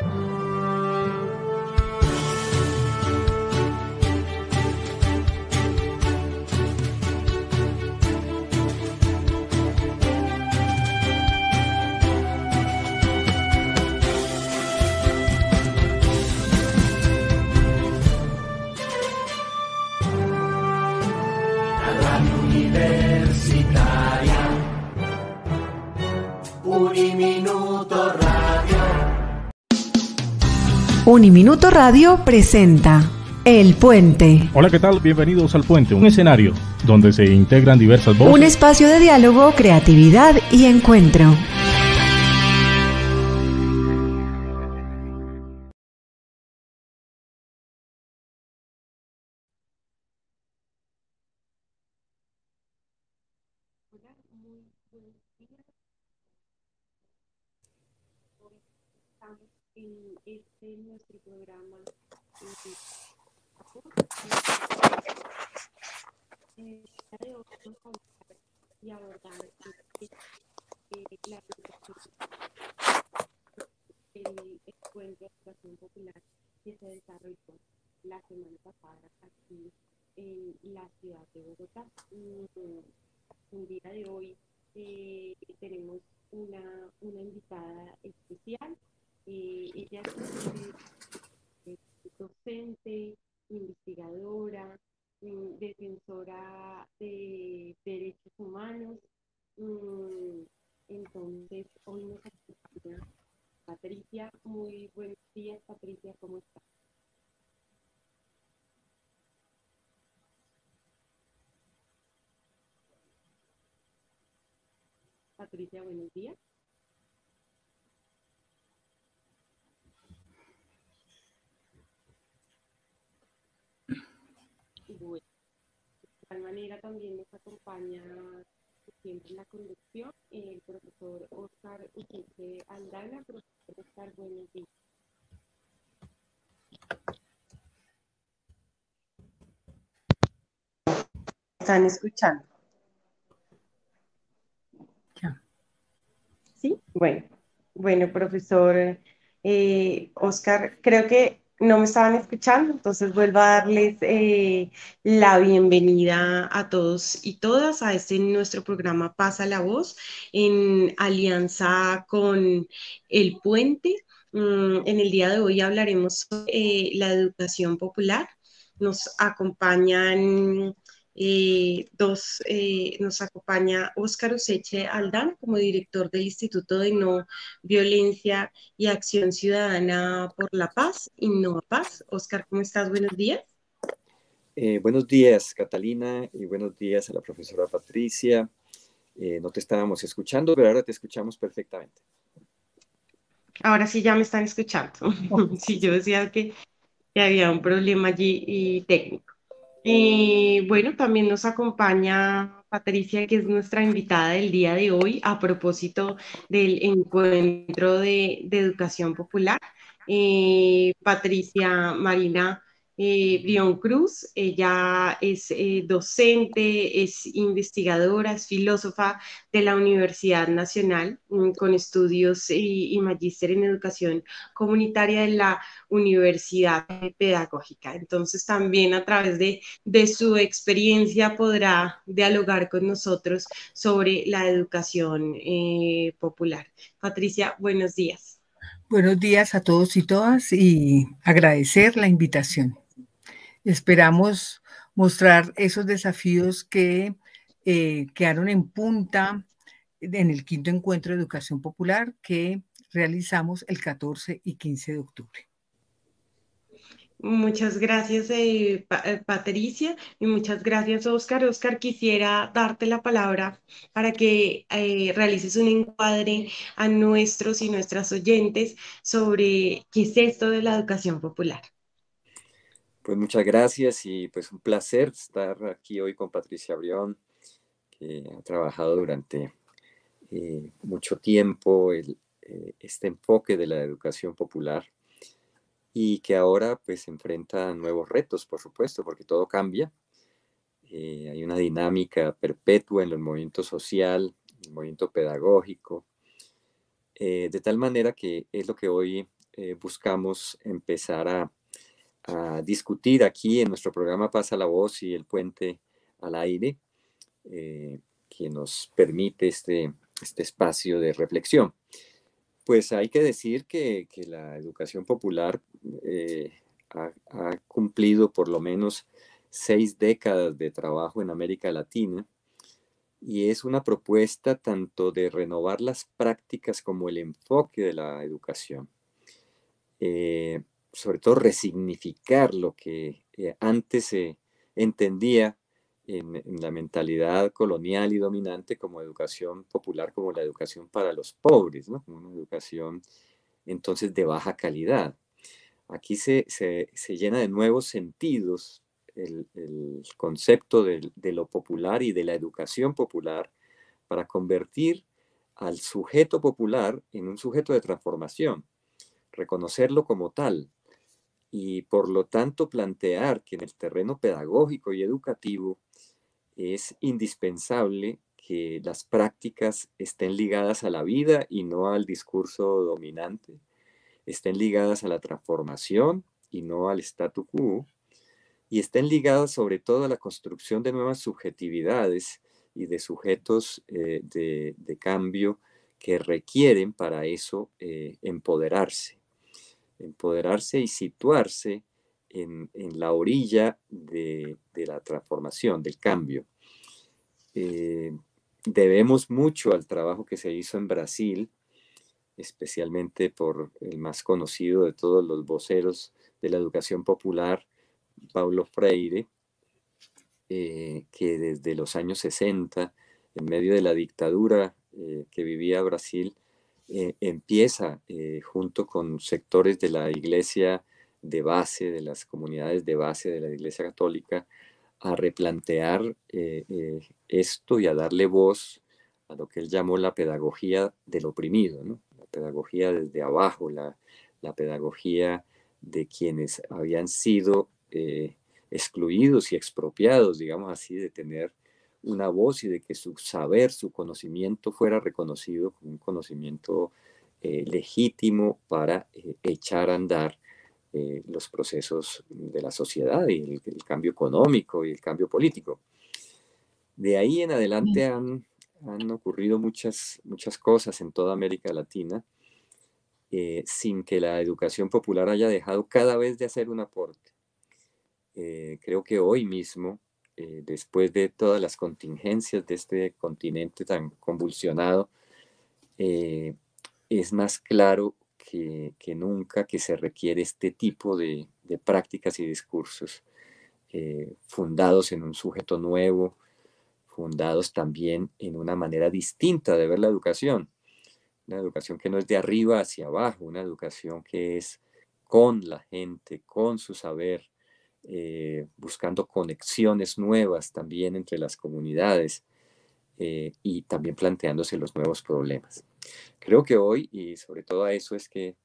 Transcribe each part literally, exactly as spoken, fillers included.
Uniminuto Radio presenta El Puente. Hola, ¿qué tal? Bienvenidos al Puente, un escenario donde se integran diversas voces. Un espacio de diálogo, creatividad y encuentro. En este nuestro programa eh, de hoy vamos a hablar y abordar eh, eh, la educación, el encuentro de educación popular que se desarrolló la semana pasada aquí en la ciudad de Bogotá. El día de hoy eh, tenemos una, una invitada especial. Eh, ella es eh, docente, investigadora, eh, defensora de derechos humanos. Mm, entonces, hoy nos acompaña Patricia. Muy buenos días, Patricia, ¿cómo estás? Patricia, buenos días. Bueno, de tal manera también nos acompaña siempre en la conducción el profesor Oscar Usuche Aldana. Profesor Oscar, buenos días. ¿Están escuchando? Ya. Sí, bueno, bueno, profesor eh, Oscar, creo que no me estaban escuchando, entonces vuelvo a darles eh, la bienvenida a todos y todas a este nuestro programa Pasa la Voz en alianza con El Puente. Mm, en el día de hoy hablaremos sobre eh, la educación popular. Nos acompañan eh, dos, eh, nos acompaña Óscar Useche Aldana como director del Instituto de No Violencia y Acción Ciudadana por la Paz, Innova Paz. Óscar, ¿cómo estás? Buenos días. Eh, buenos días, Catalina, y buenos días a la profesora Patricia. Eh, no te estábamos escuchando, pero ahora te escuchamos perfectamente. Ahora sí ya me están escuchando. Sí, yo decía que, que había un problema allí y técnico. Eh, bueno, también nos acompaña Patricia, que es nuestra invitada del día de hoy a propósito del encuentro de, de educación popular. Eh, Patricia Marina eh, Brión Cruz, ella es eh, docente, es investigadora, es filósofa de la Universidad Nacional, mm, con estudios y, y magíster en educación comunitaria de la Universidad Pedagógica. Entonces, también a través de de su experiencia podrá dialogar con nosotros sobre la educación eh, popular. Patricia, buenos días. Buenos días a todos y todas y agradecer la invitación. Esperamos mostrar esos desafíos que eh, quedaron en punta en el quinto encuentro de educación popular que realizamos el catorce y quince de octubre. Muchas gracias, eh, pa eh, Patricia, y muchas gracias, Óscar. Óscar, quisiera darte la palabra para que eh, realices un encuadre a nuestros y nuestras oyentes sobre qué es esto de la educación popular. Pues muchas gracias y pues un placer estar aquí hoy con Patricia Brión, que ha trabajado durante eh, mucho tiempo el, eh, este enfoque de la educación popular y que ahora pues enfrenta nuevos retos, por supuesto, porque todo cambia. Eh, hay una dinámica perpetua en el movimiento social, el movimiento pedagógico, eh, de tal manera que es lo que hoy eh, buscamos empezar a, a discutir aquí en nuestro programa Pasa la Voz y el Puente al Aire, eh, que nos permite este, este espacio de reflexión. Pues hay que decir que, que la educación popular eh, ha, ha cumplido por lo menos seis décadas de trabajo en América Latina, y es una propuesta tanto de renovar las prácticas como el enfoque de la educación. Eh, sobre todo resignificar lo que eh, antes se entendía en, en la mentalidad colonial y dominante como educación popular, como la educación para los pobres, ¿no? Como una educación entonces de baja calidad. Aquí se, se, se llena de nuevos sentidos el, el concepto de, de lo popular y de la educación popular para convertir al sujeto popular en un sujeto de transformación, reconocerlo como tal y por lo tanto plantear que en el terreno pedagógico y educativo es indispensable que las prácticas estén ligadas a la vida y no al discurso dominante, estén ligadas a la transformación y no al statu quo, y estén ligadas sobre todo a la construcción de nuevas subjetividades y de sujetos eh, de, de cambio que requieren para eso eh, empoderarse, empoderarse y situarse en, en la orilla de, de la transformación, del cambio. Eh, debemos mucho al trabajo que se hizo en Brasil, especialmente por el más conocido de todos los voceros de la educación popular, Paulo Freire, eh, que desde los años sesenta, en medio de la dictadura eh, que vivía Brasil, eh, empieza eh, junto con sectores de la iglesia de base, de las comunidades de base de la Iglesia Católica, a replantear eh, eh, esto y a darle voz a lo que él llamó la pedagogía del oprimido, ¿no? La pedagogía desde abajo, la, la pedagogía de quienes habían sido eh, excluidos y expropiados, digamos así, de tener una voz y de que su saber, su conocimiento fuera reconocido como un conocimiento eh, legítimo para eh, echar a andar eh, los procesos de la sociedad y el, el cambio económico y el cambio político. De ahí en adelante han, han ocurrido muchas, muchas cosas en toda América Latina, eh, sin que la educación popular haya dejado cada vez de hacer un aporte. Eh, creo que hoy mismo, eh, después de todas las contingencias de este continente tan convulsionado, eh, es más claro que, que nunca que se requiere este tipo de, de prácticas y discursos eh, fundados en un sujeto nuevo, fundados también en una manera distinta de ver la educación, una educación que no es de arriba hacia abajo, una educación que es con la gente, con su saber, Eh, buscando conexiones nuevas también entre las comunidades eh, y también planteándose los nuevos problemas. Creo que hoy, y sobre todo a eso es que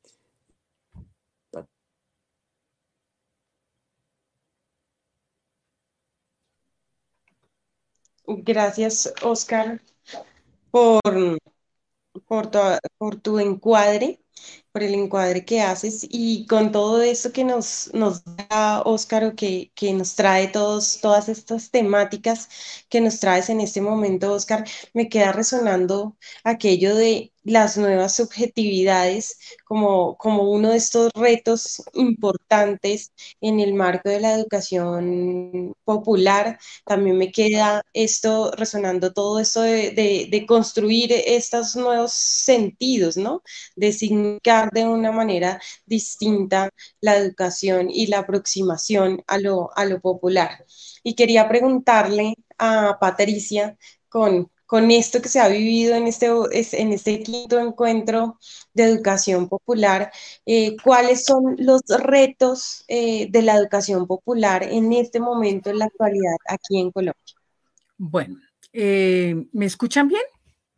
Gracias, Oscar, por, por, tu, por tu encuadre, por el encuadre que haces y con todo esto que nos, nos da Óscar, o que, que nos trae todos, todas estas temáticas que nos traes en este momento, Óscar, me queda resonando aquello de las nuevas subjetividades como, como uno de estos retos importantes en el marco de la educación popular. También me queda esto resonando, todo esto de, de, de construir estos nuevos sentidos, ¿no? De significar de una manera distinta la educación y la aproximación a lo, a lo popular. Y quería preguntarle a Patricia con, con esto que se ha vivido en este, en este quinto encuentro de educación popular, eh, ¿cuáles son los retos eh, de la educación popular en este momento, en la actualidad, aquí en Colombia? Bueno, eh, ¿me escuchan bien?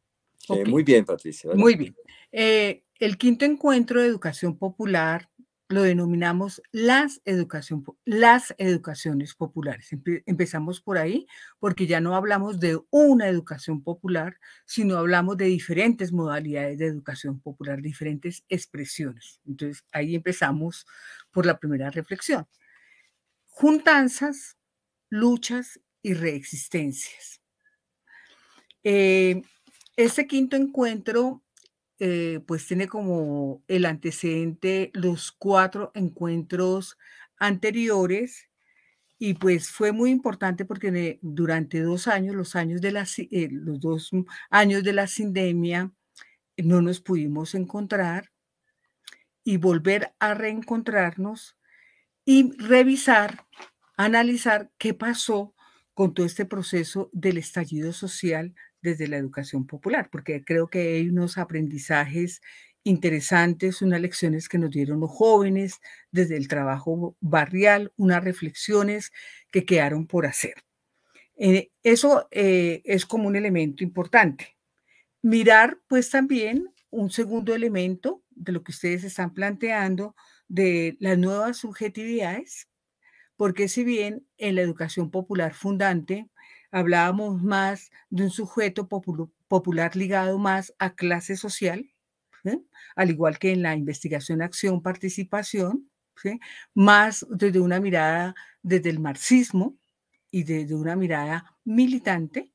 Okay. Eh, muy bien, Patricia. ¿Verdad? Muy bien. Eh, el quinto encuentro de educación popular lo denominamos las, educación, las educaciones populares. Empezamos por ahí porque ya no hablamos de una educación popular, sino hablamos de diferentes modalidades de educación popular, diferentes expresiones. Entonces, ahí empezamos por la primera reflexión. Juntanzas, luchas y reexistencias. Eh, este quinto encuentro Eh, pues tiene como el antecedente los cuatro encuentros anteriores y pues fue muy importante porque durante dos años, los, años de la, eh, los dos años de la sindemia, no nos pudimos encontrar y volver a reencontrarnos y revisar, analizar qué pasó con todo este proceso del estallido social desde la educación popular, porque creo que hay unos aprendizajes interesantes, unas lecciones que nos dieron los jóvenes desde el trabajo barrial, unas reflexiones que quedaron por hacer. Eh, eso eh, es como un elemento importante. Mirar, pues, también un segundo elemento de lo que ustedes están planteando de las nuevas subjetividades, porque si bien en la educación popular fundante hablábamos más de un sujeto popular ligado más a clase social, ¿sí? Al igual que en la investigación, acción, participación, ¿sí? Más desde una mirada desde el marxismo y desde una mirada militante,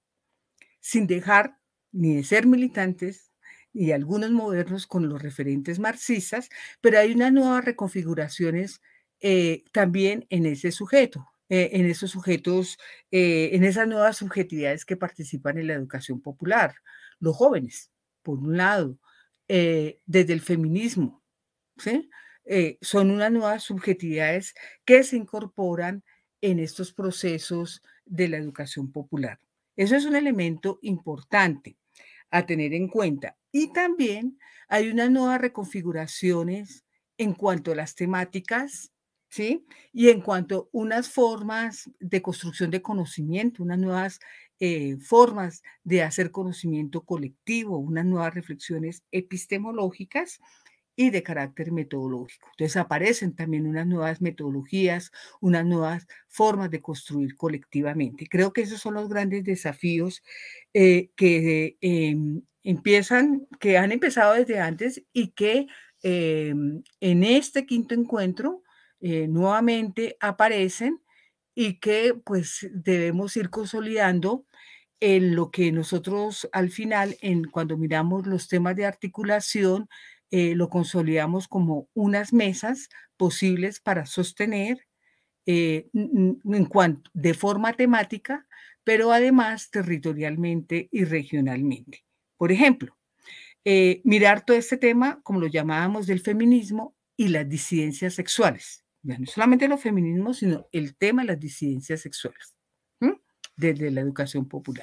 sin dejar ni de ser militantes y algunos modernos con los referentes marxistas, pero hay unas nuevas reconfiguraciones eh, también en ese sujeto, eh, en esos sujetos, eh, en esas nuevas subjetividades que participan en la educación popular. Los jóvenes, por un lado, eh, desde el feminismo, ¿sí? Eh, son unas nuevas subjetividades que se incorporan en estos procesos de la educación popular. Eso es un elemento importante a tener en cuenta. Y también hay unas nuevas reconfiguraciones en cuanto a las temáticas, ¿sí? Y en cuanto a unas formas de construcción de conocimiento, unas nuevas eh, formas de hacer conocimiento colectivo, unas nuevas reflexiones epistemológicas y de carácter metodológico. Entonces aparecen también unas nuevas metodologías, unas nuevas formas de construir colectivamente. Creo que esos son los grandes desafíos eh, que eh, empiezan, que han empezado desde antes y que eh, en este quinto encuentro eh, nuevamente aparecen y que pues debemos ir consolidando en lo que nosotros al final, en, cuando miramos los temas de articulación, eh, lo consolidamos como unas mesas posibles para sostener eh, en cuanto, de forma temática, pero además territorialmente y regionalmente. Por ejemplo, eh, mirar todo este tema, como lo llamábamos, del feminismo y las disidencias sexuales. Ya no solamente los feminismos, sino el tema de las disidencias sexuales, ¿sí? Desde la educación popular.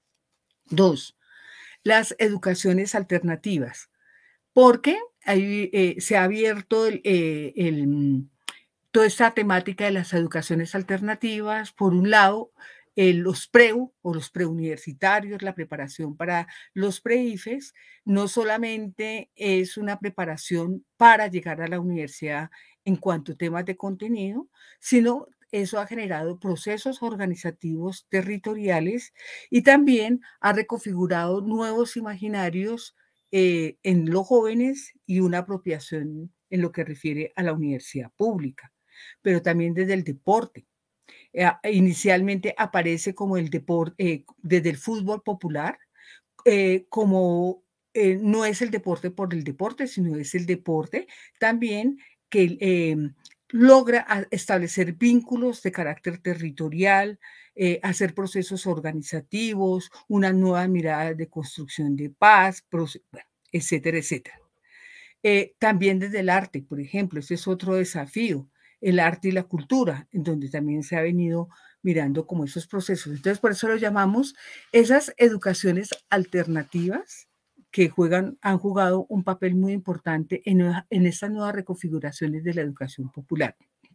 Dos, las educaciones alternativas, porque ahí eh, se ha abierto el, eh, el, toda esta temática de las educaciones alternativas. Por un lado, eh, los preu o los preuniversitarios, la preparación para los preifes, no solamente es una preparación para llegar a la universidad en cuanto a temas de contenido, sino eso ha generado procesos organizativos territoriales y también ha reconfigurado nuevos imaginarios eh, en los jóvenes y una apropiación en lo que refiere a la universidad pública, pero también desde el deporte. Eh, inicialmente aparece como el deporte, eh, desde el fútbol popular, eh, como eh, no es el deporte por el deporte, sino es el deporte también que eh, logra establecer vínculos de carácter territorial, eh, hacer procesos organizativos, una nueva mirada de construcción de paz, bueno, etcétera, etcétera. Eh, también desde el arte, por ejemplo, ese es otro desafío, el arte y la cultura, en donde también se ha venido mirando como esos procesos. Entonces, por eso lo llamamos esas educaciones alternativas que juegan, han jugado un papel muy importante en, en estas nuevas reconfiguraciones de la educación popular.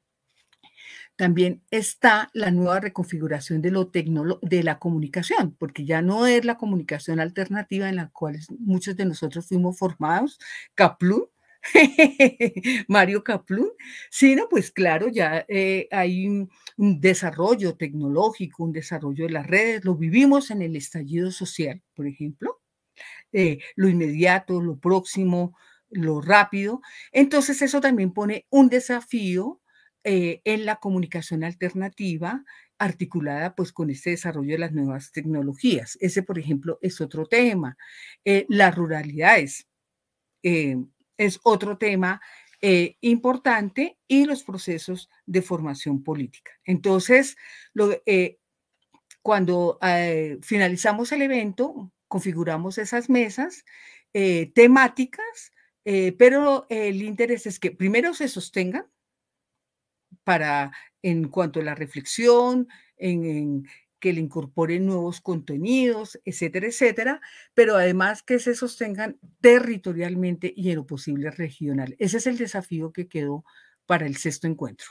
También está la nueva reconfiguración de, lo de la comunicación, porque ya no es la comunicación alternativa en la cual muchos de nosotros fuimos formados, C A P L U, Mario Kaplún. Sí, no, pues claro, ya eh, hay un, un desarrollo tecnológico, un desarrollo de las redes, lo vivimos en el estallido social, por ejemplo, eh, lo inmediato, lo próximo, lo rápido. Entonces eso también pone un desafío eh, en la comunicación alternativa articulada pues con este desarrollo de las nuevas tecnologías. Ese, por ejemplo, es otro tema. Eh, las ruralidades. Eh, es otro tema eh, importante y los procesos de formación política. Entonces, lo, eh, cuando eh, finalizamos el evento, configuramos esas mesas eh, temáticas, eh, pero el interés es que primero se sostengan para, en cuanto a la reflexión, en, en que le incorporen nuevos contenidos, etcétera, etcétera, pero además que se sostengan territorialmente y en lo posible regional. Ese es el desafío que quedó para el sexto encuentro.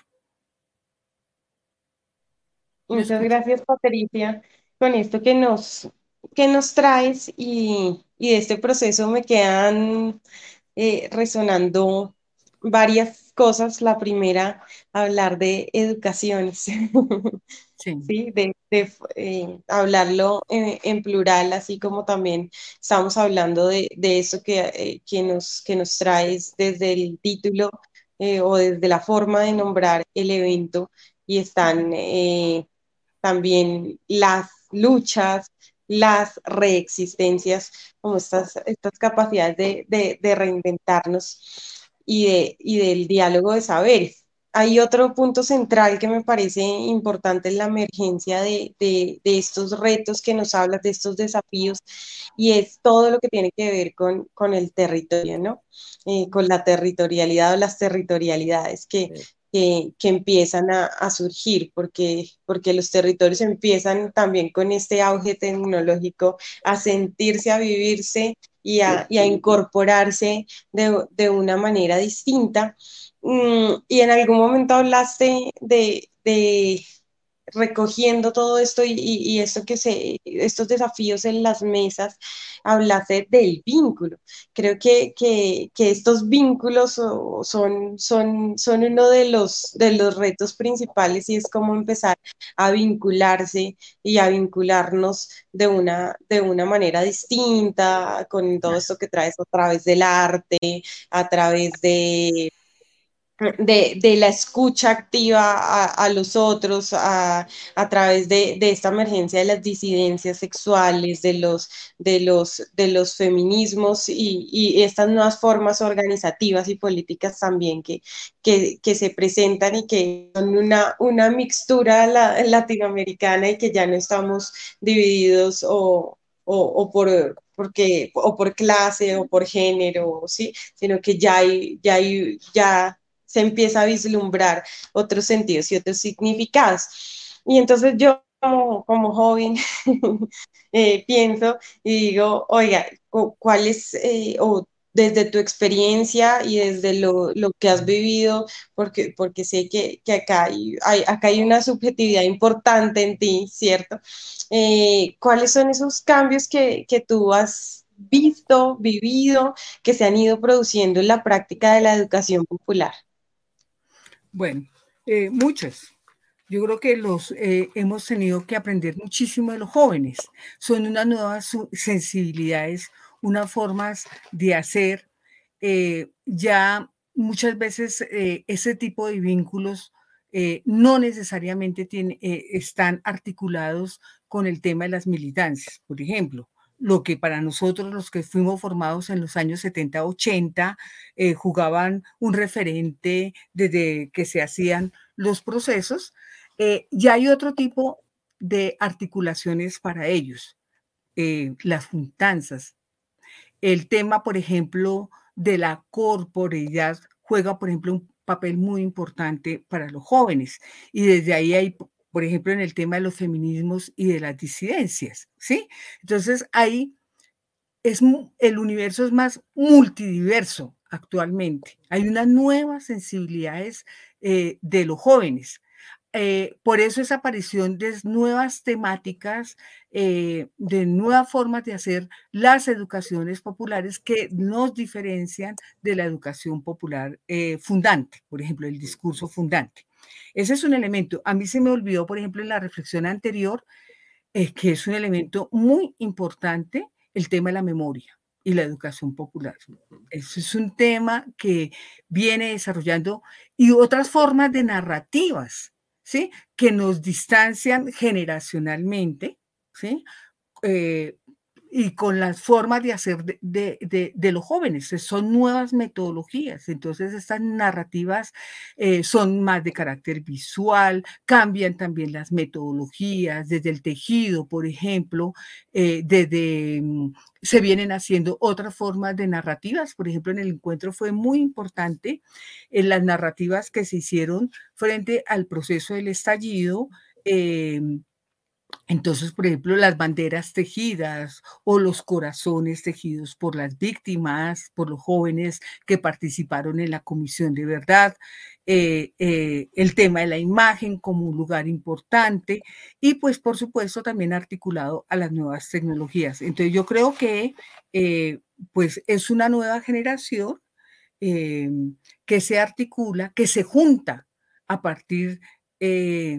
Muchas gracias, Patricia, con esto que nos, que nos traes y, y de este proceso me quedan eh, resonando varias cosas. La primera, hablar de educaciones. Sí. Sí, de, de eh, hablarlo en, en plural, así como también estamos hablando de, de eso que, eh, que, nos, que nos traes desde el título eh, o desde la forma de nombrar el evento y están eh, también las luchas, las reexistencias, como estas, estas capacidades de, de, de reinventarnos y, de, y del diálogo de saberes. Hay otro punto central que me parece importante en la emergencia de, de, de estos retos que nos hablas, de estos desafíos, y es todo lo que tiene que ver con, con el territorio, ¿no? Eh, con la territorialidad o las territorialidades que, Sí. que, que empiezan a, a surgir, porque, porque los territorios empiezan también con este auge tecnológico a sentirse, a vivirse y a, y a incorporarse de, de una manera distinta. Mm, y en algún momento hablaste de, de recogiendo todo esto y, y, esto que se, estos desafíos en las mesas, hablaste del vínculo. Creo que, que, que estos vínculos son, son, son uno de los, de los retos principales y es cómo empezar a vincularse y a vincularnos de una, de una manera distinta con todo esto que traes a través del arte, a través de de, de la escucha activa a, a los otros a, a través de, de, esta emergencia de las disidencias sexuales, de los, de los, de los feminismos y, y estas nuevas formas organizativas y políticas también que, que, que se presentan y que son una, una mixtura la, latinoamericana y que ya no estamos divididos o, o, o por porque o por clase o por género, ¿sí? Sino que ya hay, ya hay, ya se empieza a vislumbrar otros sentidos y otros significados. Y entonces yo como, como joven eh, pienso y digo, oiga, ¿cuál es, eh, o desde tu experiencia y desde lo, lo que has vivido, porque, porque sé que, que acá, hay, hay, acá hay una subjetividad importante en ti, ¿cierto? Eh, ¿cuáles son esos cambios que, que tú has visto, vivido, que se han ido produciendo en la práctica de la educación popular? Bueno, eh, muchos. Yo creo que los eh, hemos tenido que aprender muchísimo de los jóvenes. Son unas nuevas sensibilidades, unas formas de hacer. Eh, ya muchas veces eh, ese tipo de vínculos eh, no necesariamente tiene, eh, están articulados con el tema de las militancias. Por ejemplo, lo que para nosotros, los que fuimos formados en los años setenta, ochenta, eh, jugaban un referente desde que se hacían los procesos, eh, ya hay otro tipo de articulaciones para ellos, eh, las juntanzas. El tema, por ejemplo, de la corporeidad juega, por ejemplo, un papel muy importante para los jóvenes. Y desde ahí hay, por ejemplo, en el tema de los feminismos y de las disidencias, ¿sí? Entonces, ahí es, el universo es más multidiverso actualmente. Hay unas nuevas sensibilidades eh, de los jóvenes. eh, por eso esa aparición de nuevas temáticas, eh, de nuevas formas de hacer las educaciones populares que nos diferencian de la educación popular eh, fundante, por ejemplo, el discurso fundante. Ese es un elemento. A mí se me olvidó, por ejemplo, en la reflexión anterior, eh, que es un elemento muy importante, el tema de la memoria y la educación popular. Eso es un tema que viene desarrollando y otras formas de narrativas, ¿sí? Que nos distancian generacionalmente, ¿sí? Eh, y con las formas de hacer de, de, de, de los jóvenes. Son nuevas metodologías. Entonces, estas narrativas eh, son más de carácter visual, cambian también las metodologías, desde el tejido, por ejemplo, eh, desde, se vienen haciendo otras formas de narrativas. Por ejemplo, en el encuentro fue muy importante en las narrativas que se hicieron frente al proceso del estallido. Eh, Entonces, por ejemplo, las banderas tejidas o los corazones tejidos por las víctimas, por los jóvenes que participaron en la Comisión de Verdad, eh, eh, el tema de la imagen como un lugar importante y pues por supuesto también articulado a las nuevas tecnologías. Entonces yo creo que eh, pues es una nueva generación eh, que se articula, que se junta a partir eh,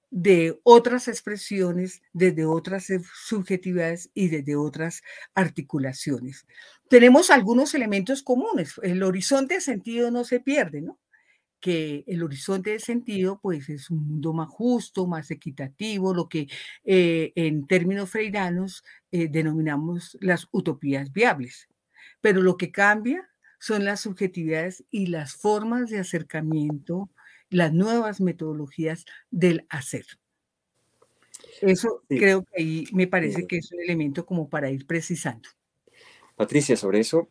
de otras expresiones, desde otras subjetividades y desde otras articulaciones. Tenemos algunos elementos comunes. El horizonte de sentido no se pierde, ¿no? Que el horizonte de sentido pues es un mundo más justo, más equitativo, lo que eh, en términos freiranos eh, denominamos las utopías viables. Pero lo que cambia son las subjetividades y las formas de acercamiento, las nuevas metodologías del hacer. Eso sí. Creo que ahí me parece sí. que es un elemento como para ir precisando. Patricia, sobre eso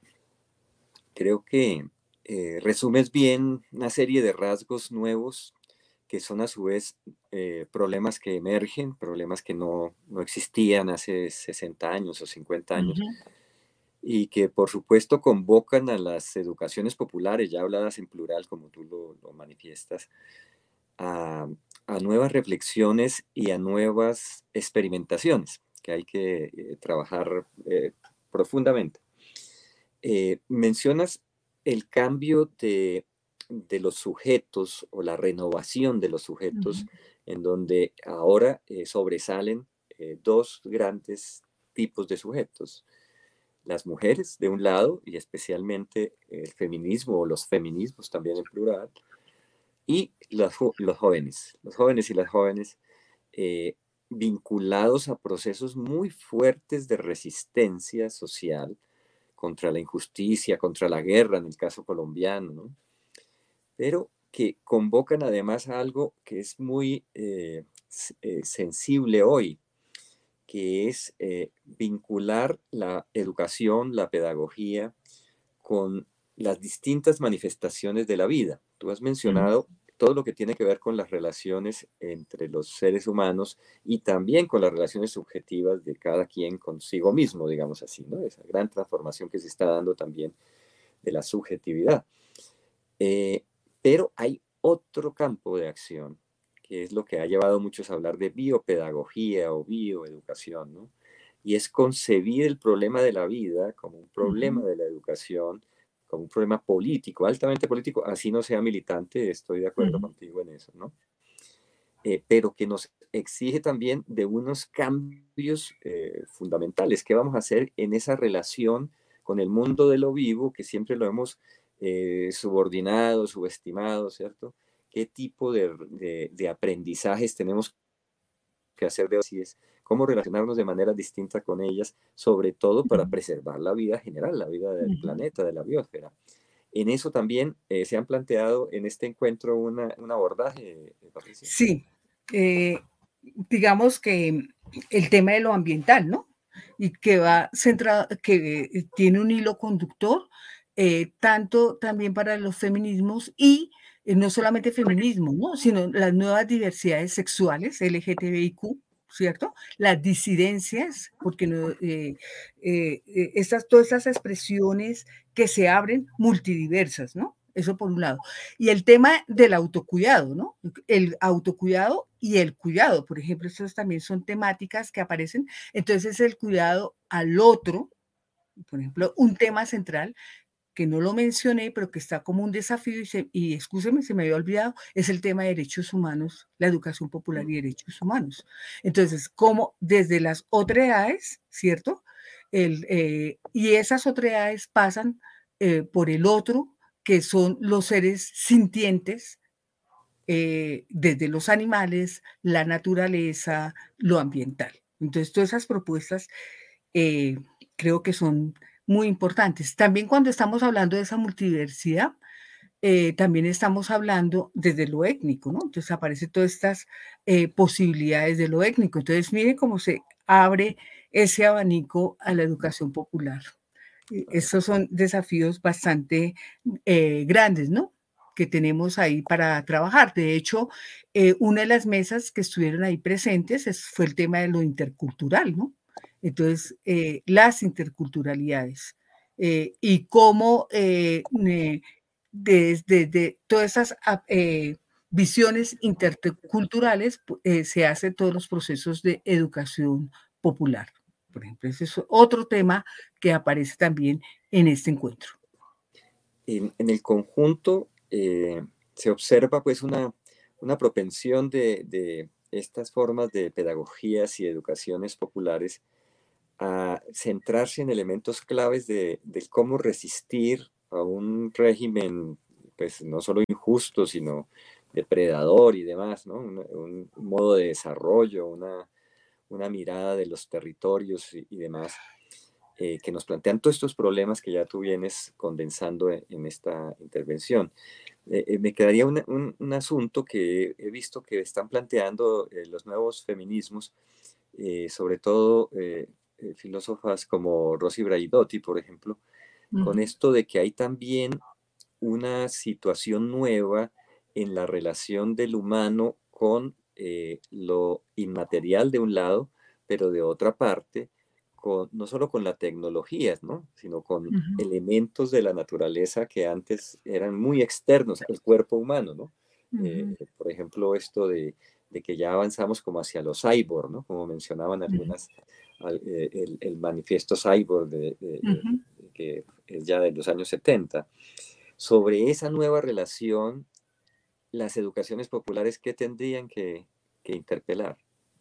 creo que eh, resumes bien una serie de rasgos nuevos que son a su vez eh, problemas que emergen, problemas que no, no existían hace sesenta años o cincuenta años. Uh-huh. Y que por supuesto convocan a las educaciones populares, ya habladas en plural como tú lo, lo manifiestas, a, a nuevas reflexiones y a nuevas experimentaciones que hay que eh, trabajar eh, profundamente. Eh, mencionas el cambio de, de los sujetos o la renovación de los sujetos, uh-huh. en donde ahora eh, sobresalen eh, dos grandes tipos de sujetos. Las mujeres, de un lado, y especialmente el feminismo o los feminismos también en plural, y los, los jóvenes, los jóvenes y las jóvenes eh, vinculados a procesos muy fuertes de resistencia social contra la injusticia, contra la guerra, en el caso colombiano, ¿no? Pero que convocan además a algo que es muy eh, eh, sensible hoy, que es eh, vincular la educación, la pedagogía, con las distintas manifestaciones de la vida. Tú has mencionado uh-huh. todo lo que tiene que ver con las relaciones entre los seres humanos y también con las relaciones subjetivas de cada quien consigo mismo, digamos así, ¿no? Esa gran transformación que se está dando también de la subjetividad. Eh, pero hay otro campo de acción, que es lo que ha llevado a muchos a hablar de biopedagogía o bioeducación, ¿no? Y es concebir el problema de la vida como un problema uh-huh. de la educación, como un problema político, altamente político, así no sea militante, estoy de acuerdo uh-huh. contigo en eso, ¿no? Eh, pero que nos exige también de unos cambios eh, fundamentales. ¿Qué vamos a hacer en esa relación con el mundo de lo vivo, que siempre lo hemos eh, subordinado, subestimado, ¿cierto? ¿Qué tipo de, de, de aprendizajes tenemos que hacer de así es? ¿Cómo relacionarnos de manera distinta con ellas? Sobre todo para preservar la vida general, la vida del uh-huh. planeta, de la biosfera. En eso también eh, se han planteado en este encuentro una, un abordaje, Patricia. Sí, eh, digamos que el tema de lo ambiental, ¿no? Y que va centrado, que tiene un hilo conductor, eh, tanto también para los feminismos y eh, no solamente feminismo, ¿no? Sino las nuevas diversidades sexuales, L G T B I Q, ¿cierto? Las disidencias, porque no, eh, eh, estas, todas estas expresiones que se abren multidiversas, ¿no? Eso por un lado. Y el tema del autocuidado, ¿no? El autocuidado y el cuidado, por ejemplo, estas también son temáticas que aparecen. Entonces, es el cuidado al otro, por ejemplo, un tema central que no lo mencioné, pero que está como un desafío, y, se, y excúseme, se me había olvidado, es el tema de derechos humanos, la educación popular y derechos humanos. Entonces, como desde las otredades, ¿cierto? El, eh, y esas otredades pasan eh, por el otro, que son los seres sintientes, eh, desde los animales, la naturaleza, lo ambiental. Entonces, todas esas propuestas eh, creo que son muy importantes. También cuando estamos hablando de esa multiversidad, eh, también estamos hablando desde lo étnico, ¿no? Entonces aparecen todas estas eh, posibilidades de lo étnico. Entonces miren cómo se abre ese abanico a la educación popular. Estos son desafíos bastante eh, grandes, ¿no? Que tenemos ahí para trabajar. De hecho, eh, una de las mesas que estuvieron ahí presentes es, fue el tema de lo intercultural, ¿no? Entonces, eh, las interculturalidades eh, y cómo eh, desde de, todas esas eh, visiones interculturales eh, se hacen todos los procesos de educación popular. Por ejemplo, ese es otro tema que aparece también en este encuentro. En, en el conjunto eh, se observa pues una, una propensión de, de estas formas de pedagogías y educaciones populares a centrarse en elementos claves de, de cómo resistir a un régimen, pues no solo injusto, sino depredador y demás, ¿no? Un, un modo de desarrollo, una, una mirada de los territorios y, y demás, eh, que nos plantean todos estos problemas que ya tú vienes condensando en, en esta intervención. Eh, eh, me quedaría un, un, un asunto que he visto que están planteando eh, los nuevos feminismos, eh, sobre todo eh, eh, filósofas como Rosy Braidotti, por ejemplo, uh-huh. con esto de que hay también una situación nueva en la relación del humano con eh, lo inmaterial de un lado, pero de otra parte, con, no solo con la tecnología, ¿no? Sino con uh-huh. elementos de la naturaleza que antes eran muy externos al cuerpo humano, ¿no? Uh-huh. eh, por ejemplo, esto de, de que ya avanzamos como hacia los cyborg, ¿no? Como mencionaban algunas, uh-huh. al, eh, el, el manifiesto cyborg de, de, uh-huh. de, que es ya de los años setenta. Sobre esa nueva relación, las educaciones populares, ¿qué tendrían que, que interpelar?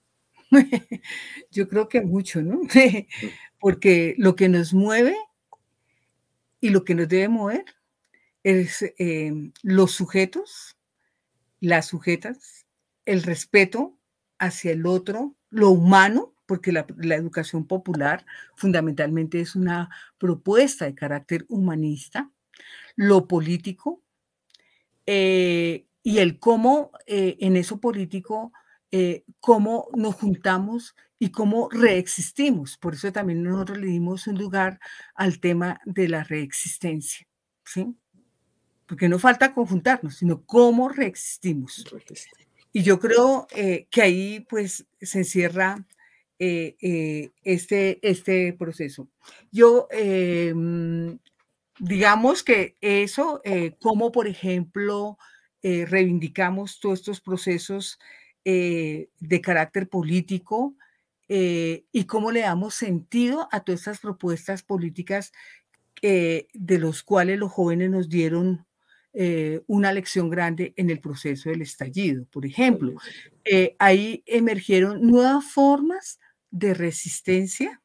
Yo creo que mucho, ¿no? Porque lo que nos mueve y lo que nos debe mover es eh, los sujetos, las sujetas, el respeto hacia el otro, lo humano, porque la, la educación popular fundamentalmente es una propuesta de carácter humanista, lo político, eh, y el cómo eh, en eso político, eh, cómo nos juntamos y cómo reexistimos. Por eso también nosotros le dimos un lugar al tema de la reexistencia, ¿sí? Porque no falta conjuntarnos, sino cómo reexistimos. Y yo creo eh, que ahí pues se encierra eh, eh, este, este proceso. Yo, eh, digamos que eso, eh, como por ejemplo, eh, reivindicamos todos estos procesos eh, de carácter político eh, y cómo le damos sentido a todas estas propuestas políticas eh, de los cuales los jóvenes nos dieron eh, una lección grande en el proceso del estallido. Por ejemplo, eh, ahí emergieron nuevas formas de resistencia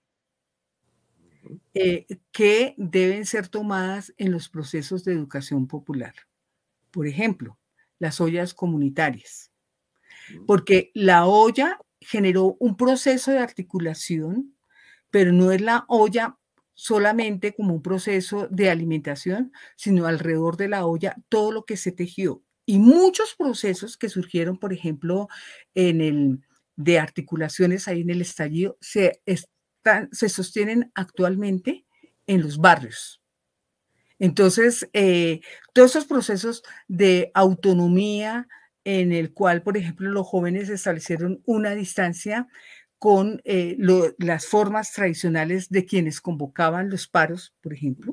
eh, que deben ser tomadas en los procesos de educación popular. Por ejemplo, las ollas comunitarias, porque la olla generó un proceso de articulación, pero no es la olla solamente como un proceso de alimentación, sino alrededor de la olla todo lo que se tejió. Y muchos procesos que surgieron, por ejemplo, en el, de articulaciones ahí en el estallido, se, están, se sostienen actualmente en los barrios. Entonces, eh, todos esos procesos de autonomía en el cual, por ejemplo, los jóvenes establecieron una distancia con eh, lo, las formas tradicionales de quienes convocaban los paros, por ejemplo,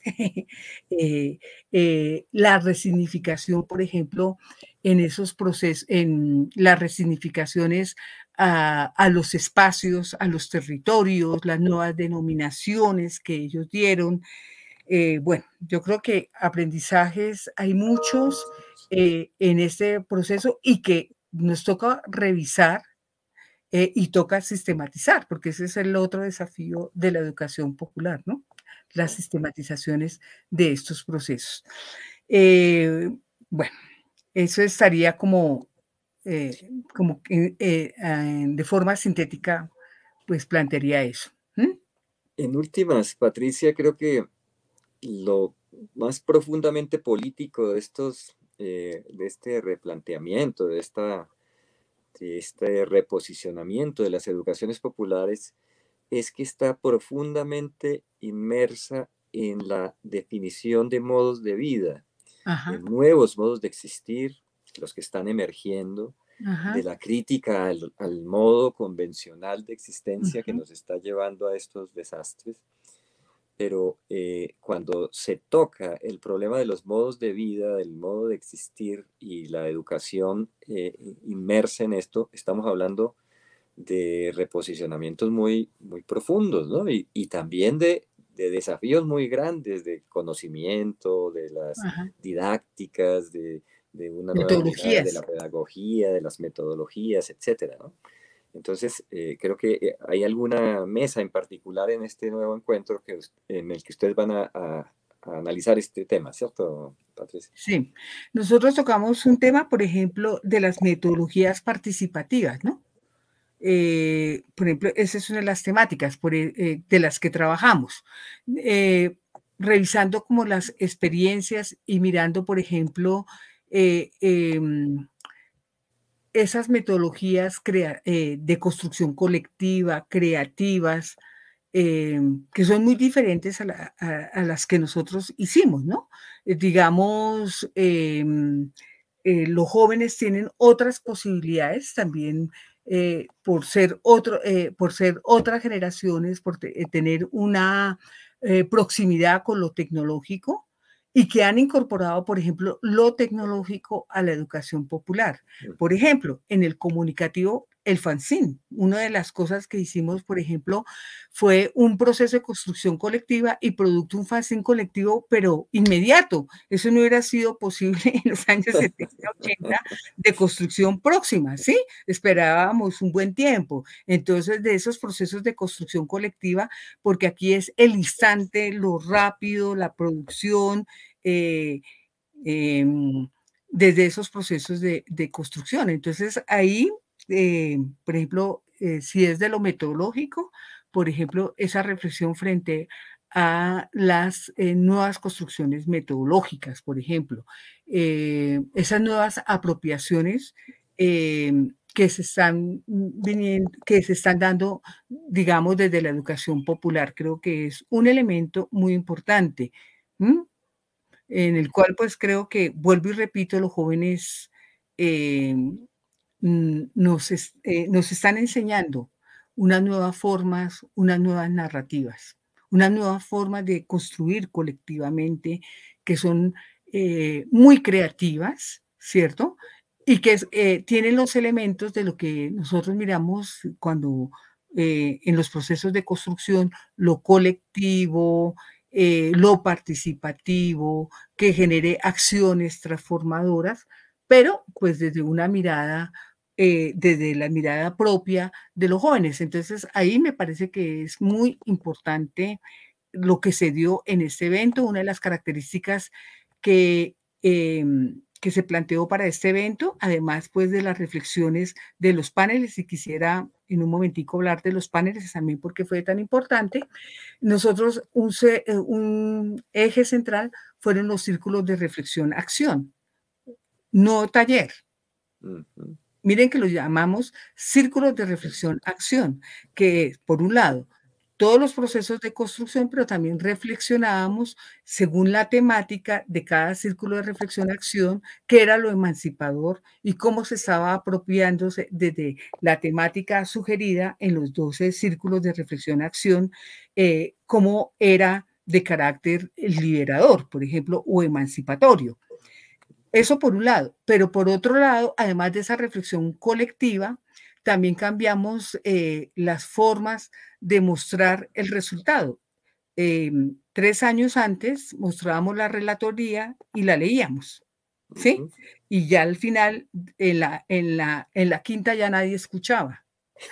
eh, eh, la resignificación, por ejemplo, en esos procesos, en las resignificaciones a, a los espacios, a los territorios, las nuevas denominaciones que ellos dieron. Eh, bueno, yo creo que aprendizajes hay muchos eh, en este proceso y que nos toca revisar eh, y toca sistematizar, porque ese es el otro desafío de la educación popular, ¿no? Las sistematizaciones de estos procesos. Eh, bueno, eso estaría como, eh, como eh, eh, de forma sintética, pues plantearía eso. ¿Mm? En últimas, Patricia, creo que lo más profundamente político de estos, eh, de este replanteamiento, de, esta, de este reposicionamiento de las educaciones populares, es que está profundamente inmersa en la definición de modos de vida, Ajá. de nuevos modos de existir, los que están emergiendo, Ajá. de la crítica al, al modo convencional de existencia Ujú. que nos está llevando a estos desastres. Pero eh, cuando se toca el problema de los modos de vida, del modo de existir y la educación eh, inmersa en esto, estamos hablando de reposicionamientos muy, muy profundos, ¿no? Y, y también de, de desafíos muy grandes de conocimiento, de las Ajá. didácticas, de, de una nueva mirada de la Metodologías. pedagogía, de las metodologías, etcétera, ¿no? Entonces, eh, creo que eh, hay alguna mesa en particular en este nuevo encuentro que, en el que ustedes van a, a, a analizar este tema, ¿cierto, Patricia? Sí, nosotros tocamos un tema, por ejemplo, de las metodologías participativas, ¿no? Eh, por ejemplo, esa es una de las temáticas por, eh, de las que trabajamos. Eh, revisando como las experiencias y mirando, por ejemplo, eh, eh, esas metodologías crea eh, de construcción colectiva, creativas, eh, que son muy diferentes a, la, a, a, las que nosotros hicimos, ¿no? Eh, digamos, eh, eh, los jóvenes tienen otras posibilidades también eh, por, ser otro, eh, por ser otras generaciones, por te, eh, tener una eh, proximidad con lo tecnológico y que han incorporado, por ejemplo, lo tecnológico a la educación popular. Por ejemplo, en el comunicativo, el fanzine. Una de las cosas que hicimos, por ejemplo, fue un proceso de construcción colectiva y producto un fanzine colectivo, pero inmediato. Eso no hubiera sido posible en los años setenta, ochenta de construcción próxima, ¿sí? Esperábamos un buen tiempo. Entonces, de esos procesos de construcción colectiva, porque aquí es el instante, lo rápido, la producción, eh, eh, desde esos procesos de, de construcción. Entonces, ahí, eh, por ejemplo, eh, si es de lo metodológico, por ejemplo, esa reflexión frente a las eh, nuevas construcciones metodológicas, por ejemplo, eh, esas nuevas apropiaciones eh, que se están viniendo, que se están dando, digamos, desde la educación popular. Creo que es un elemento muy importante, ¿m? En el cual, pues, creo que, vuelvo y repito, los jóvenes eh, nos, eh, nos están enseñando unas nuevas formas, unas nuevas narrativas, unas nuevas formas de construir colectivamente que son eh, muy creativas, ¿cierto? Y que eh, tienen los elementos de lo que nosotros miramos cuando eh, en los procesos de construcción, lo colectivo, eh, lo participativo, que genere acciones transformadoras, pero pues desde una mirada Eh, desde la mirada propia de los jóvenes. Entonces, ahí me parece que es muy importante lo que se dio en este evento. Una de las características que, eh, que se planteó para este evento, además pues de las reflexiones de los paneles, y quisiera en un momentico hablar de los paneles también porque fue tan importante, nosotros un, un eje central fueron los círculos de reflexión-acción, no taller. Uh-huh. Miren que lo llamamos círculos de reflexión-acción, que por un lado, todos los procesos de construcción, pero también reflexionábamos según la temática de cada círculo de reflexión-acción, qué era lo emancipador y cómo se estaba apropiándose desde la temática sugerida en los doce círculos de reflexión-acción, eh, cómo era de carácter liberador, por ejemplo, o emancipatorio. Eso por un lado, pero por otro lado, además de esa reflexión colectiva, también cambiamos eh, las formas de mostrar el resultado. Eh, tres años antes mostrábamos la relatoría y la leíamos, ¿sí? Uh-huh. Y ya al final, en la, en la, en la quinta ya nadie escuchaba.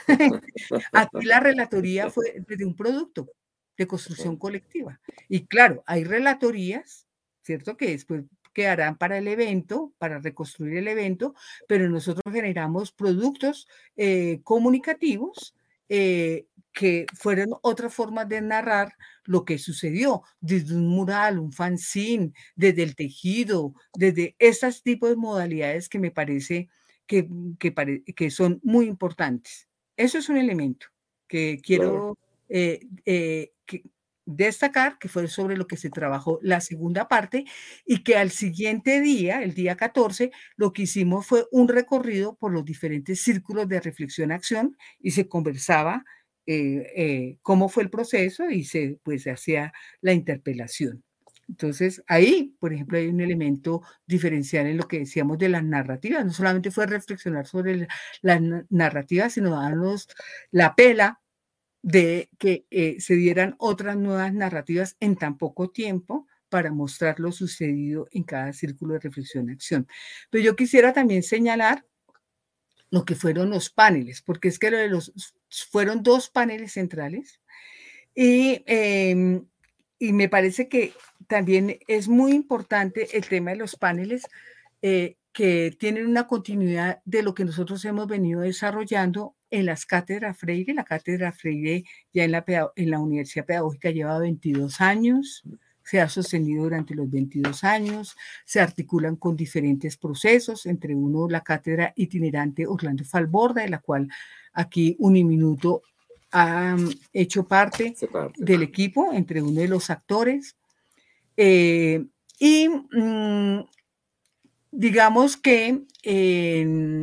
Aquí la relatoría fue desde un producto de construcción colectiva. Y claro, hay relatorías, ¿cierto? Que después quedarán para el evento, para reconstruir el evento, pero nosotros generamos productos eh, comunicativos eh, que fueron otras formas de narrar lo que sucedió, desde un mural, un fanzine, desde el tejido, desde estos tipos de modalidades que me parece que, que, pare, que son muy importantes. Eso es un elemento que quiero claro. eh, eh, que, destacar, que fue sobre lo que se trabajó la segunda parte, y que al siguiente día, el día catorce, lo que hicimos fue un recorrido por los diferentes círculos de reflexión-acción y se conversaba eh, eh, cómo fue el proceso y se pues, hacía la interpelación. Entonces, ahí, por ejemplo, hay un elemento diferencial en lo que decíamos de las narrativas. No solamente fue reflexionar sobre las narrativas, sino darnos la pela de que eh, se dieran otras nuevas narrativas en tan poco tiempo para mostrar lo sucedido en cada círculo de reflexión-acción. Pero yo quisiera también señalar lo que fueron los paneles, porque es que lo de los, fueron dos paneles centrales y, eh, y me parece que también es muy importante el tema de los paneles eh, que tienen una continuidad de lo que nosotros hemos venido desarrollando en las cátedras Freire. La cátedra Freire ya en la, en la Universidad Pedagógica lleva veintidós años, se ha sostenido durante los veintidós años, se articulan con diferentes procesos, entre uno la cátedra itinerante Orlando Falborda, de la cual aquí Uniminuto ha hecho parte, parte del equipo, entre uno de los actores. Eh, y mmm, digamos que eh,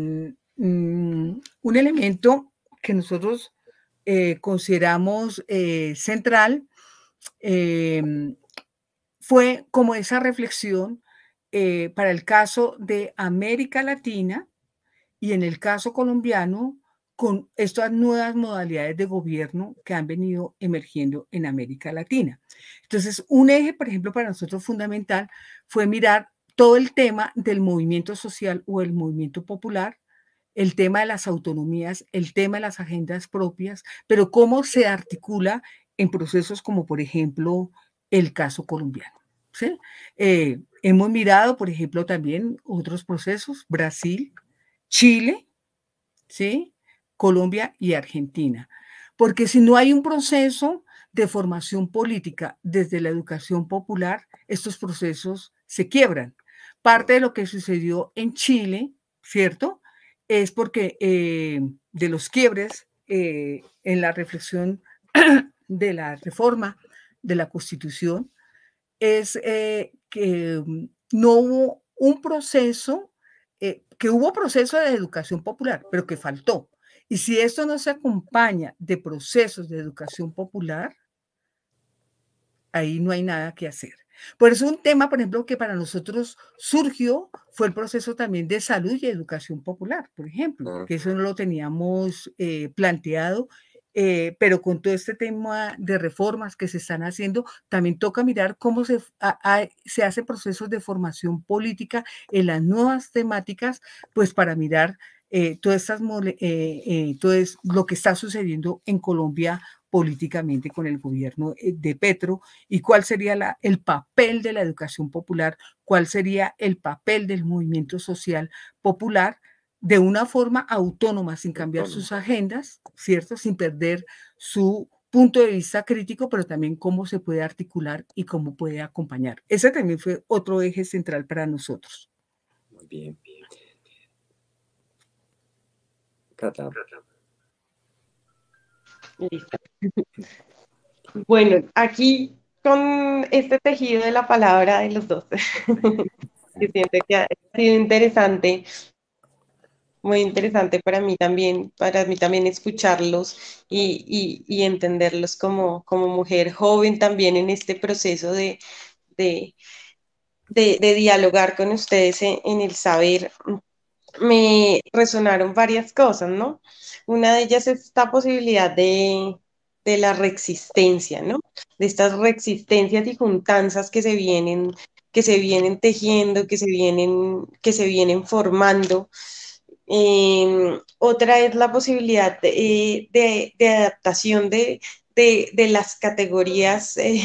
mmm, un elemento que nosotros eh, consideramos eh, central eh, fue como esa reflexión eh, para el caso de América Latina y en el caso colombiano con estas nuevas modalidades de gobierno que han venido emergiendo en América Latina. Entonces, un eje, por ejemplo, para nosotros fundamental fue mirar todo el tema del movimiento social o el movimiento popular, el tema de las autonomías, el tema de las agendas propias, pero cómo se articula en procesos como, por ejemplo, el caso colombiano. ¿Sí? Eh, hemos mirado, por ejemplo, también otros procesos, Brasil, Chile, ¿sí? Colombia y Argentina. Porque si no hay un proceso de formación política desde la educación popular, estos procesos se quiebran. Parte de lo que sucedió en Chile, ¿cierto? Es porque eh, de los quiebres eh, en la reflexión de la reforma de la Constitución, es eh, que no hubo un proceso, eh, que hubo proceso de educación popular, pero que faltó. Y si esto no se acompaña de procesos de educación popular, ahí no hay nada que hacer. Por eso un tema, por ejemplo, que para nosotros surgió fue el proceso también de salud y educación popular, por ejemplo, que eso no lo teníamos eh, planteado. Eh, pero con todo este tema de reformas que se están haciendo, también toca mirar cómo se, a, a, se hace procesos de formación política en las nuevas temáticas, pues para mirar eh, todas estas, eh, eh, todo es, lo que está sucediendo en Colombia políticamente con el gobierno de Petro y cuál sería la, el papel de la educación popular, cuál sería el papel del movimiento social popular, de una forma autónoma, sin cambiar sus agendas, ¿cierto? Sin perder su punto de vista crítico, pero también cómo se puede articular y cómo puede acompañar. Ese también fue otro eje central para nosotros. Muy bien. Cata. Listo. Bueno, aquí con este tejido de la palabra de los dos, que siento que ha sido interesante. muy interesante para mí también, para mí también escucharlos y, y, y entenderlos como, como mujer joven también en este proceso de, de, de, de dialogar con ustedes en, en el saber. Me resonaron varias cosas, ¿no? Una de ellas es esta posibilidad de, de la reexistencia, ¿no? De estas reexistencias y juntanzas que se vienen, que se vienen tejiendo, que se vienen, que se vienen formando. Eh, otra es la posibilidad de, de, de adaptación de, de, de, las categorías, eh,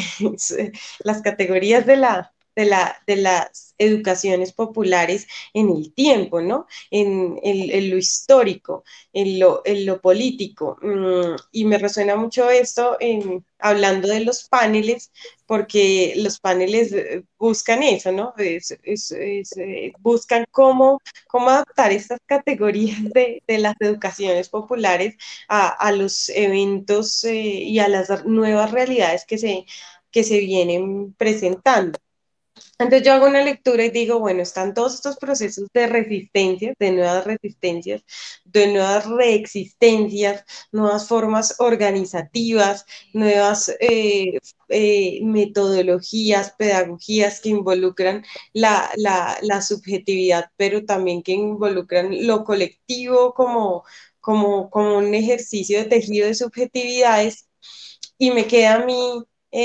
las categorías de la, de, la, de las educaciones populares en el tiempo, ¿no? En, en, en lo histórico, en lo, en lo político. Mm, y me resuena mucho esto en, hablando de los paneles, porque los paneles buscan eso, ¿no? Es, es, es, buscan cómo, cómo adaptar estas categorías de, de las educaciones populares a, a los eventos eh, y a las nuevas realidades que se, que se vienen presentando. Entonces yo hago una lectura y digo, bueno, están todos estos procesos de resistencia, de nuevas resistencias, de nuevas reexistencias, nuevas formas organizativas, nuevas eh, eh, metodologías, pedagogías que involucran la, la, la, subjetividad, pero también que involucran lo colectivo como, como, como un ejercicio de tejido de subjetividades. Y me queda a mí...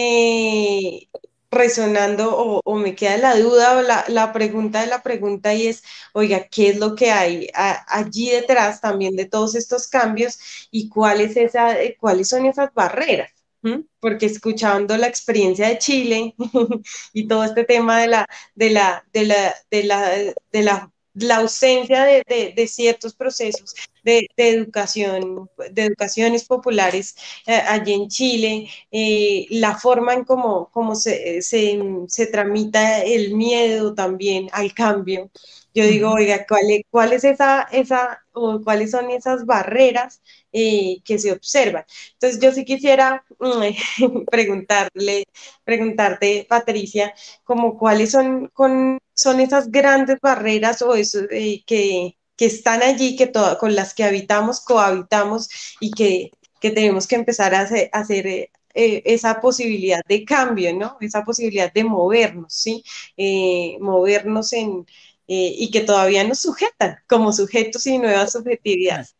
Eh, resonando o, o, me queda la duda o la, la, pregunta de la pregunta y es, oiga, ¿qué es lo que hay a, allí detrás también de todos estos cambios y cuál es esa, cuáles son esas barreras? ¿Mm? Porque escuchando la experiencia de Chile y todo este tema de la, de la, de la, de la, de la, la ausencia de, de, de ciertos procesos de, de educación, de educaciones populares eh, allí en Chile, eh, la forma en cómo, cómo se, se, se tramita el miedo también al cambio. Yo digo, oiga, ¿cuál es, cuál es esa, esa, o cuáles son esas barreras eh, que se observan? Entonces, yo sí quisiera mm, preguntarle, preguntarte, Patricia, como cuáles son, con, son esas grandes barreras o eso eh, que, que están allí, que to con las que habitamos, cohabitamos y que, que tenemos que empezar a hacer, a hacer eh, eh, esa posibilidad de cambio, ¿no? Esa posibilidad de movernos, ¿sí? Eh, movernos en, eh, y que todavía nos sujetan como sujetos y nuevas subjetividades.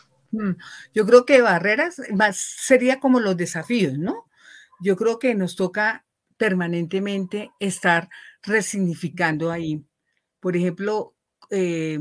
Yo creo que barreras más sería como los desafíos, ¿no? Yo creo que nos toca permanentemente estar resignificando ahí. Por ejemplo, eh,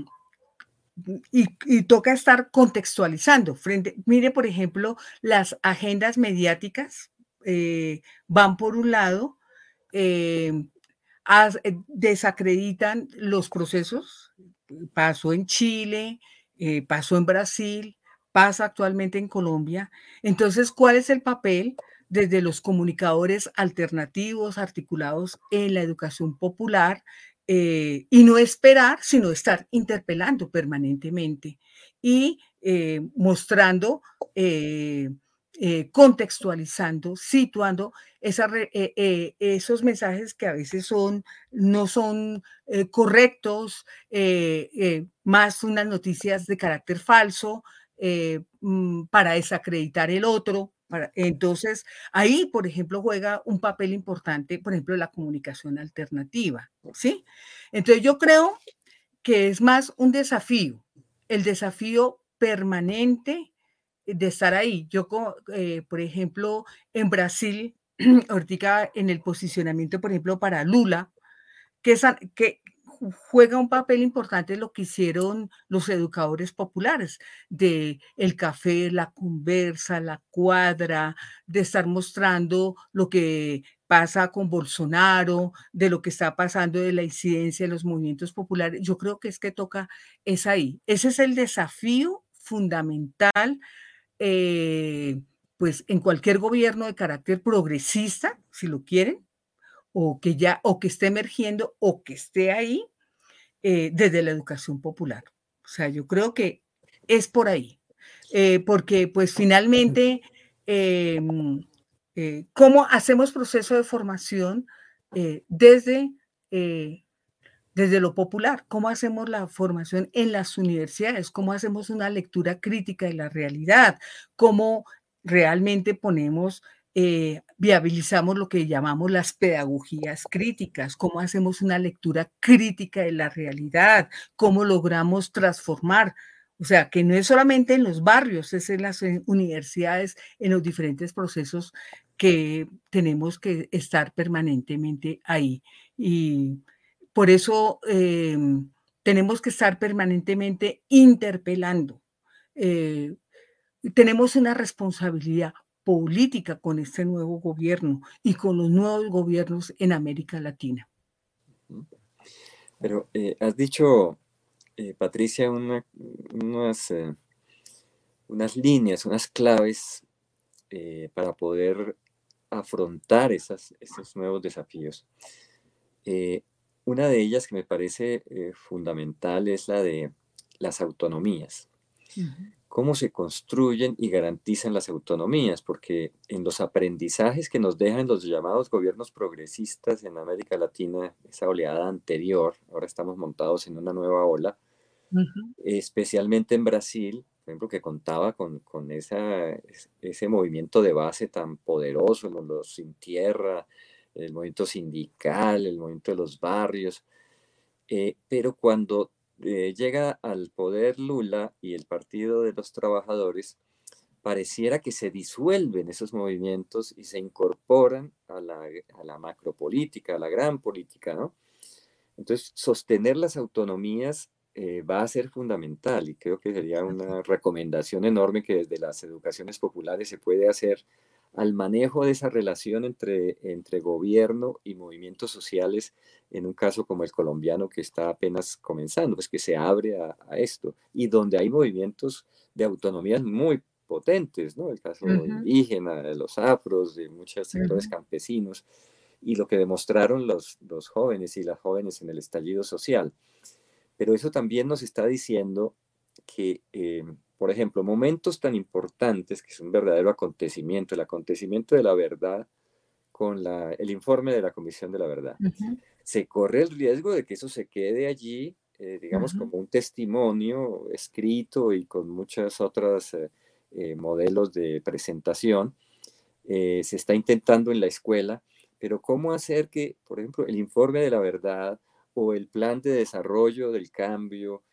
y, y toca estar contextualizando. Frente, mire, por ejemplo, las agendas mediáticas eh, van por un lado, eh, as, eh, desacreditan los procesos. Pasó en Chile, eh, pasó en Brasil, pasa actualmente en Colombia. Entonces, ¿cuál es el papel desde los comunicadores alternativos articulados en la educación popular? Eh, y no esperar, sino estar interpelando permanentemente y eh, mostrando, eh, eh, contextualizando, situando esa, eh, eh, esos mensajes que a veces son, no son eh, correctos, eh, eh, más unas noticias de carácter falso eh, para desacreditar el otro. Para, entonces, ahí, por ejemplo, juega un papel importante, por ejemplo, la comunicación alternativa, ¿sí? Entonces, yo creo que es más un desafío, el desafío permanente de estar ahí. Yo, eh, por ejemplo, en Brasil, ahorita en el posicionamiento, por ejemplo, para Lula, que, esa, que juega un papel importante lo que hicieron los educadores populares, de el café, la conversa, la cuadra, de estar mostrando lo que pasa con Bolsonaro, de lo que está pasando de la incidencia de los movimientos populares. Yo creo que es que toca, es ahí. Ese es el desafío fundamental, eh, pues en cualquier gobierno de carácter progresista, si lo quieren, o que ya, o que esté emergiendo, o que esté ahí, eh, desde la educación popular. O sea, yo creo que es por ahí, eh, porque pues finalmente, eh, eh, ¿cómo hacemos proceso de formación eh, desde eh, desde lo popular, cómo hacemos la formación en las universidades, cómo hacemos una lectura crítica de la realidad, cómo realmente ponemos, eh, viabilizamos lo que llamamos las pedagogías críticas, cómo hacemos una lectura crítica de la realidad, cómo logramos transformar. O sea, que no es solamente en los barrios, es en las universidades, en los diferentes procesos que tenemos que estar permanentemente ahí. Y por eso eh, tenemos que estar permanentemente interpelando. Eh, tenemos una responsabilidad política con este nuevo gobierno y con los nuevos gobiernos en América Latina. Pero eh, has dicho, eh, Patricia, una, unas, eh, unas líneas, unas claves eh, para poder afrontar esas, esos nuevos desafíos. Eh, una de ellas que me parece eh, fundamental es la de las autonomías. Uh-huh. ¿Cómo se construyen y garantizan las autonomías? Porque en los aprendizajes que nos dejan los llamados gobiernos progresistas en América Latina, esa oleada anterior, ahora estamos montados en una nueva ola, uh-huh. especialmente en Brasil, por ejemplo, que contaba con, con esa, ese movimiento de base tan poderoso, los, los sin tierra, el movimiento sindical, el movimiento de los barrios, eh, pero cuando eh, llega al poder Lula y el Partido de los Trabajadores, pareciera que se disuelven esos movimientos y se incorporan a la, a la macropolítica, a la gran política, ¿no? Entonces, sostener las autonomías eh, va a ser fundamental y creo que sería una recomendación enorme que desde las educaciones populares se puede hacer al manejo de esa relación entre, entre gobierno y movimientos sociales, en un caso como el colombiano que está apenas comenzando, pues que se abre a, a esto, y donde hay movimientos de autonomías muy potentes, ¿no? El caso uh-huh. indígena, de los afros, de muchos sectores uh-huh. campesinos, y lo que demostraron los, los jóvenes y las jóvenes en el estallido social. Pero eso también nos está diciendo que, eh, por ejemplo, momentos tan importantes, que es un verdadero acontecimiento, el acontecimiento de la verdad con la, el informe de la Comisión de la Verdad, uh-huh. se corre el riesgo de que eso se quede allí, eh, digamos, uh-huh. como un testimonio escrito y con muchas otras eh, eh, modelos de presentación. Eh, se está intentando en la escuela, pero ¿cómo hacer que, por ejemplo, el informe de la verdad o el plan de desarrollo del cambio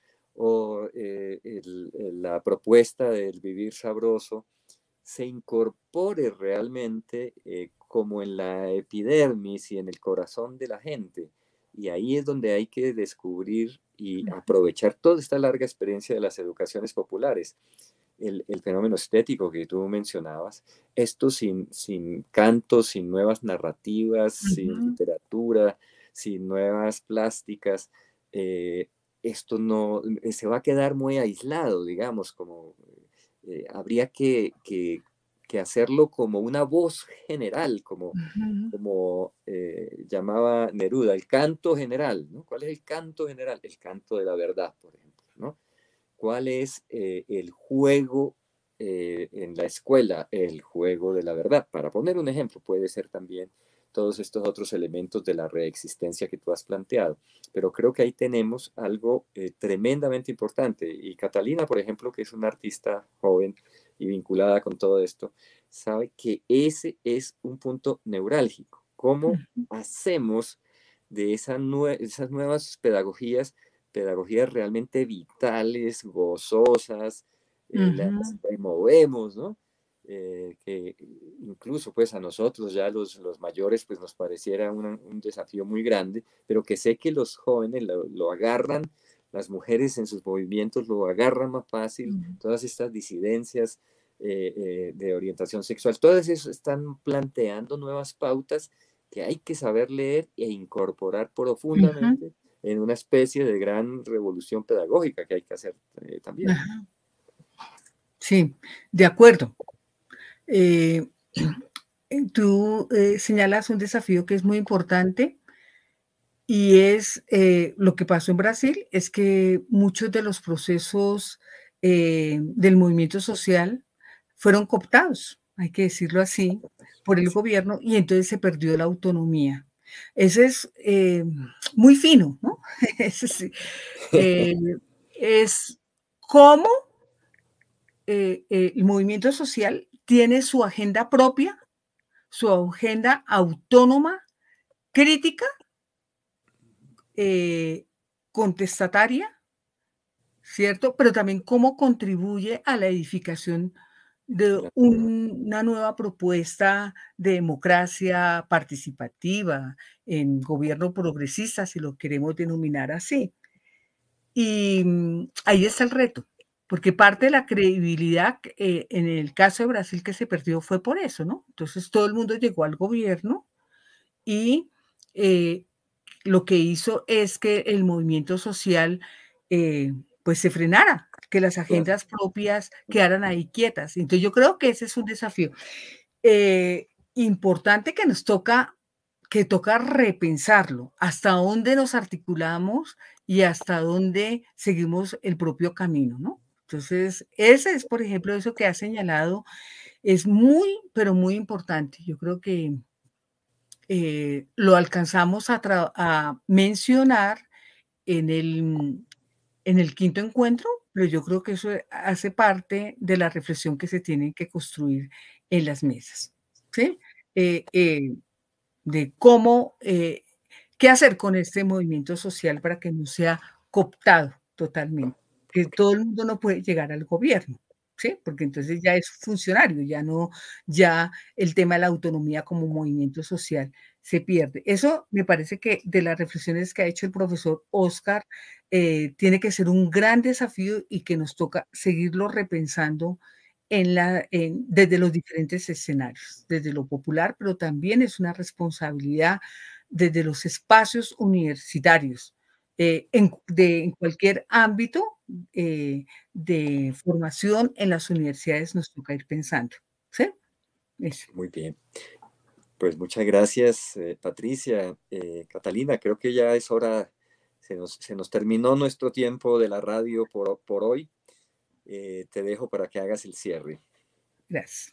o eh, el, el, la propuesta del vivir sabroso se incorpore realmente eh, como en la epidermis y en el corazón de la gente? Y ahí es donde hay que descubrir y aprovechar toda esta larga experiencia de las educaciones populares. El, el fenómeno estético que tú mencionabas, esto sin, sin cantos, sin nuevas narrativas, uh-huh. sin literatura, sin nuevas plásticas, eh, esto no, se va a quedar muy aislado, digamos, como eh, habría que, que, que hacerlo como una voz general, como, uh-huh. como eh, llamaba Neruda, el canto general, ¿no? ¿Cuál es el canto general? El canto de la verdad, por ejemplo, ¿no? ¿Cuál es eh, el juego eh, en la escuela? El juego de la verdad. Para poner un ejemplo, puede ser también todos estos otros elementos de la reexistencia que tú has planteado. Pero creo que ahí tenemos algo eh, tremendamente importante. Y Catalina, por ejemplo, que es una artista joven y vinculada con todo esto, sabe que ese es un punto neurálgico. ¿Cómo hacemos de esa nue- esas nuevas pedagogías pedagogías realmente vitales, gozosas, eh, uh-huh. las promovemos, ¿no? Eh, que incluso pues a nosotros ya los, los mayores pues nos pareciera una, un desafío muy grande, pero que sé que los jóvenes lo, lo agarran, las mujeres en sus movimientos lo agarran más fácil, uh-huh. todas estas disidencias eh, eh, de orientación sexual, todas eso están planteando nuevas pautas que hay que saber leer e incorporar profundamente uh-huh. en una especie de gran revolución pedagógica que hay que hacer eh, también. Ajá. Sí, de acuerdo. Eh, tú eh, señalas un desafío que es muy importante y es eh, lo que pasó en Brasil, es que muchos de los procesos eh, del movimiento social fueron cooptados, hay que decirlo así, por el gobierno y entonces se perdió la autonomía. Ese es eh, muy fino, ¿no? Ese sí. eh, es cómo eh, eh, el movimiento social tiene su agenda propia, su agenda autónoma, crítica, eh, contestataria, ¿cierto? Pero también cómo contribuye a la edificación de un, una nueva propuesta de democracia participativa, en gobierno progresista, si lo queremos denominar así. Y ahí está el reto, porque parte de la credibilidad eh, en el caso de Brasil que se perdió fue por eso, ¿no? Entonces todo el mundo llegó al gobierno y eh, lo que hizo es que el movimiento social eh, pues se frenara, que las agendas propias quedaran ahí quietas. Entonces yo creo que ese es un desafío eh, importante que nos toca, que toca repensarlo, hasta dónde nos articulamos y hasta dónde seguimos el propio camino, ¿no? Entonces, ese es, por ejemplo, eso que ha señalado, es muy, pero muy importante. Yo creo que eh, lo alcanzamos a, a mencionar en el, en el quinto encuentro, pero yo creo que eso hace parte de la reflexión que se tiene que construir en las mesas, ¿sí? Eh, eh, de cómo, eh, qué hacer con este movimiento social para que no sea cooptado totalmente, que todo el mundo no puede llegar al gobierno, ¿sí? Porque entonces ya es funcionario, ya no, ya el tema de la autonomía como movimiento social se pierde. Eso me parece que de las reflexiones que ha hecho el profesor Oscar, eh, tiene que ser un gran desafío y que nos toca seguirlo repensando en la, en, desde los diferentes escenarios, desde lo popular, pero también es una responsabilidad desde los espacios universitarios, eh, en, de, en cualquier ámbito eh, de formación en las universidades nos toca ir pensando, ¿sí? Eso. Muy bien. Pues muchas gracias, eh, Patricia. Eh, Catalina, creo que ya es hora, se nos, se nos terminó nuestro tiempo de la radio por, por hoy. Eh, te dejo para que hagas el cierre. Gracias.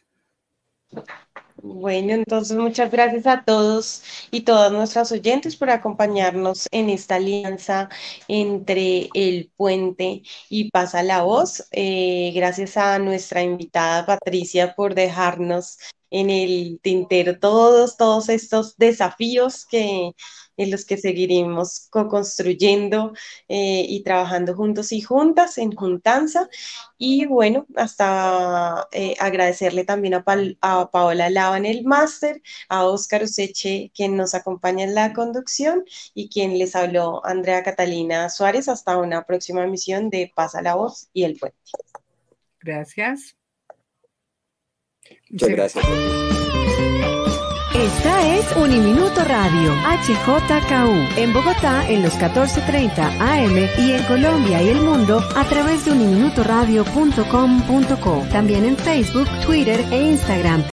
Bueno, entonces muchas gracias a todos y todas nuestras oyentes por acompañarnos en esta alianza entre El Puente y Pasa la Voz. Eh, gracias a nuestra invitada Patricia por dejarnos en el tintero todos, todos estos desafíos que, en los que seguiremos co-construyendo eh, y trabajando juntos y juntas en Juntanza. Y bueno, hasta eh, agradecerle también a, pa a Paola Lava en el máster, a Óscar Useche, quien nos acompaña en la conducción, y quien les habló, Andrea Catalina Suárez. Hasta una próxima emisión de Pasa la Voz y El Puente. Gracias. Muchas gracias. Esta es Uniminuto Radio, H J K U, en Bogotá en los catorce treinta A M y en Colombia y el mundo a través de uniminutoradio punto com punto co. También en Facebook, Twitter e Instagram.